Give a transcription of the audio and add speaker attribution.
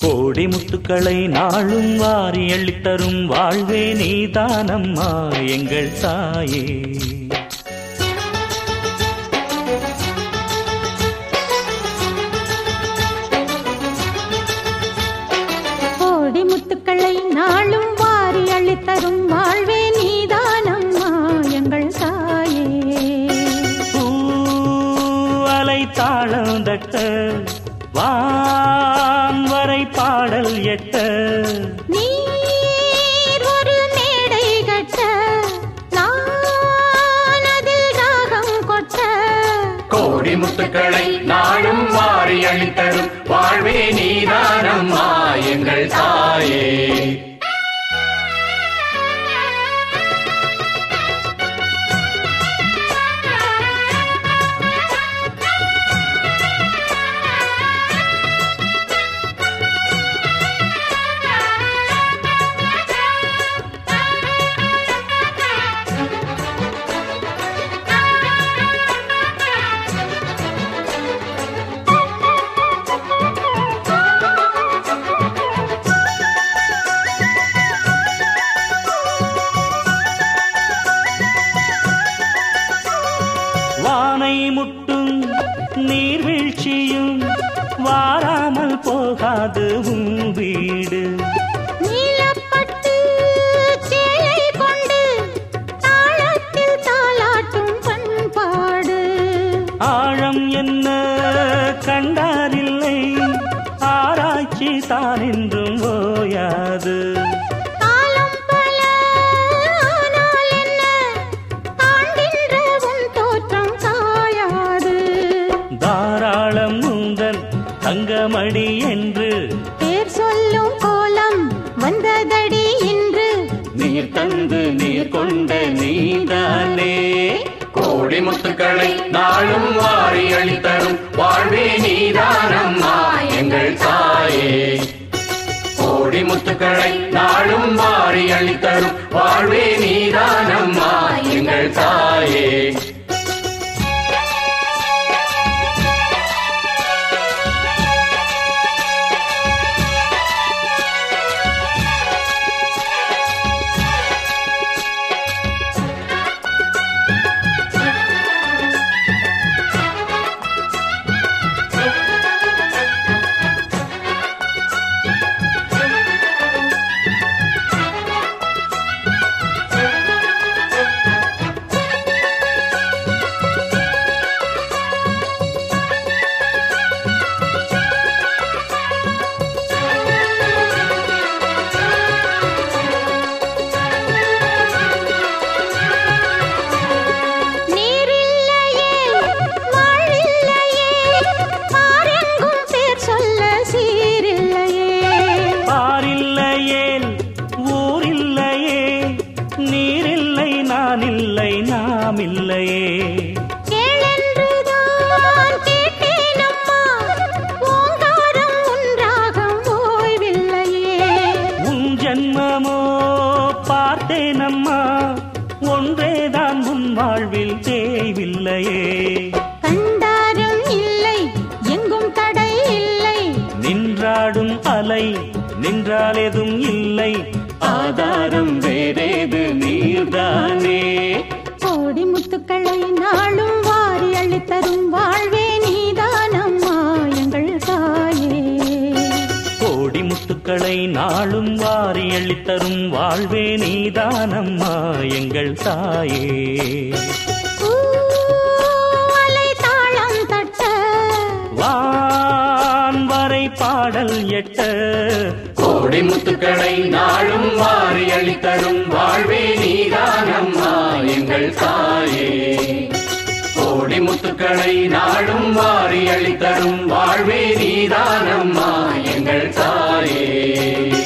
Speaker 1: கோடி முத்துக்களை நாளும் வாரி அள்ளித்தரும் வாழ்வே நீதானம்மா எங்கள் தாயே.
Speaker 2: கோடி முத்துக்களை நாளும் வாரி அள்ளித்தரும் வாழ்வே நீதானம்மா எங்கள் தாயே.
Speaker 1: பூவலை தாளம் தட்ட வான் வரை பாடல் எட்ட
Speaker 2: நீர் ஒரு மேடை கட்ட நான் அதில் ராகம் கொட்ட.
Speaker 3: கோடி முத்துக்களை நாளும் வாரி அளித்தரும் வாழ்வே நீதானம்மா எங்கள் தாயே.
Speaker 1: வானை முட்டும் நீர்வீழ்ச்சியும் வாராமல் போகாது உன் வீடு.
Speaker 2: நீலப்பட்டு சேலை கொண்டு தாளத்தில் தாலாட்டும் பண்பாடு.
Speaker 1: ஆழம் என்ன கண்டாரில்லை ஆராய்ச்சி தான் என்றும் ஓயாது.
Speaker 2: காலம் பல ஆனால் என்ன காண்கின்ற உன் தோற்றம் காயாது.
Speaker 1: தாராளம் உந்தன் தங்கமடி என்று
Speaker 2: பேர் சொல்லும் கோலம் வந்ததடி இன்று.
Speaker 1: நீர் தந்து நீர் கொண்ட நீதானே.
Speaker 3: கோடி முத்துக்களை நாளும் வாரி அளித்தரும் வாழ்வே நீதானம்மா எங்கள் தாயே. கோடி முத்துக்களை நாளும் வாரி அளித்தரும் வாழ்வே நீதானம்மா எங்கள் தாயே.
Speaker 2: நீரில்லையே வாழில்லையே பாரெங்கும் பேர் சொல்ல சீரில்லையே.
Speaker 1: பாரில்லையேல் ஊரில்லையே நீரில்லை நான் இல்லை நாம் இல்லையே.
Speaker 2: கேளென்றுதான் கேட்டேனம்மா ஓங்காரம் உன்றாகம் ஓய்வில்லையே.
Speaker 1: உன் ஜன்மமோ பார்த்தேனம்மா ஒன்றேதான் உன் வாழ்வில் தேய்வில்லையே.
Speaker 2: கண்டாரும் இல்லை எங்கும் தடை இல்லை.
Speaker 1: நின்றாடும் அலை நின்றால் எதுவும் இல்லை ஆதாரம் வேறேது நீர்தானே.
Speaker 2: கோடி முத்துக்களை நாளும் வாரி அள்ளித்தரும் வாழ்வே நீதானம்மா எங்கள் தாயே.
Speaker 1: கோடி முத்துக்களை நாளும் வாரி அள்ளித்தரும் வாழ்வே நீதானம்மா எங்கள் தாயே.
Speaker 2: பூவலை தாளம் தட்ட
Speaker 1: வான் வரை பாடல் எட்ட
Speaker 3: கோடி முத்துக்களை நாளும் வாரி அளித்தரும் வாழ்வே நீதானம்மா எங்கள் தாயே. கோடி முத்துக்களை நாளும் வாரி அளித்தரும் வாழ்வே நீதானம்மா எங்கள் தாயே.